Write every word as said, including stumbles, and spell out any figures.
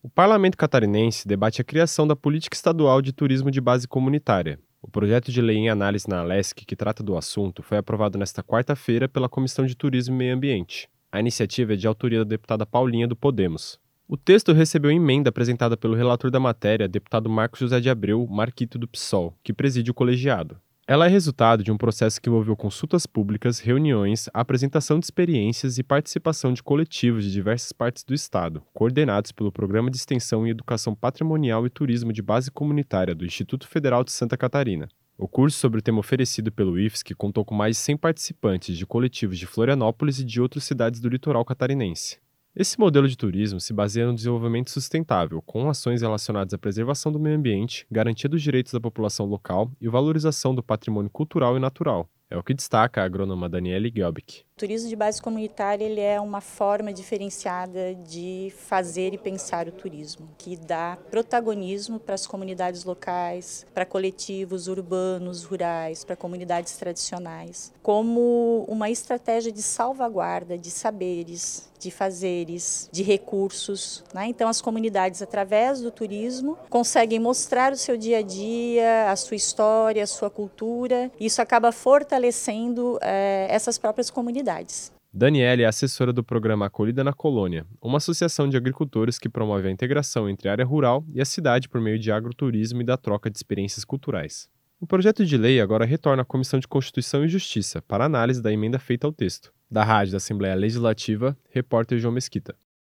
O Parlamento Catarinense debate a criação da Política Estadual de Turismo de Base Comunitária. O projeto de lei em análise na Alesc, que trata do assunto, foi aprovado nesta quarta-feira pela Comissão de Turismo e Meio Ambiente. A iniciativa é de autoria da deputada Paulinha, do Podemos. O texto recebeu emenda apresentada pelo relator da matéria, deputado Marcos José de Abreu Marquito, do PSOL, que preside o colegiado. Ela é resultado de um processo que envolveu consultas públicas, reuniões, apresentação de experiências e participação de coletivos de diversas partes do Estado, coordenados pelo Programa de Extensão em Educação Patrimonial e Turismo de Base Comunitária do Instituto Federal de Santa Catarina. O curso sobre o tema oferecido pelo I F S C contou com mais de cem participantes de coletivos de Florianópolis e de outras cidades do litoral catarinense. Esse modelo de turismo se baseia no desenvolvimento sustentável, com ações relacionadas à preservação do meio ambiente, garantia dos direitos da população local e valorização do patrimônio cultural e natural. É o que destaca a agrônoma Daniele Gelbick. O turismo de base comunitária ele é uma forma diferenciada de fazer e pensar o turismo, que dá protagonismo para as comunidades locais, para coletivos urbanos, rurais, para comunidades tradicionais, como uma estratégia de salvaguarda de saberes, de fazeres, de recursos, né? Então as comunidades, através do turismo, conseguem mostrar o seu dia a dia, a sua história, a sua cultura, e isso acaba fortalecendo eh, essas próprias comunidades. Daniele é assessora do programa Acolhida na Colônia, uma associação de agricultores que promove a integração entre a área rural e a cidade por meio de agroturismo e da troca de experiências culturais. O projeto de lei agora retorna à Comissão de Constituição e Justiça para análise da emenda feita ao texto. Da Rádio da Assembleia Legislativa, repórter João Mesquita.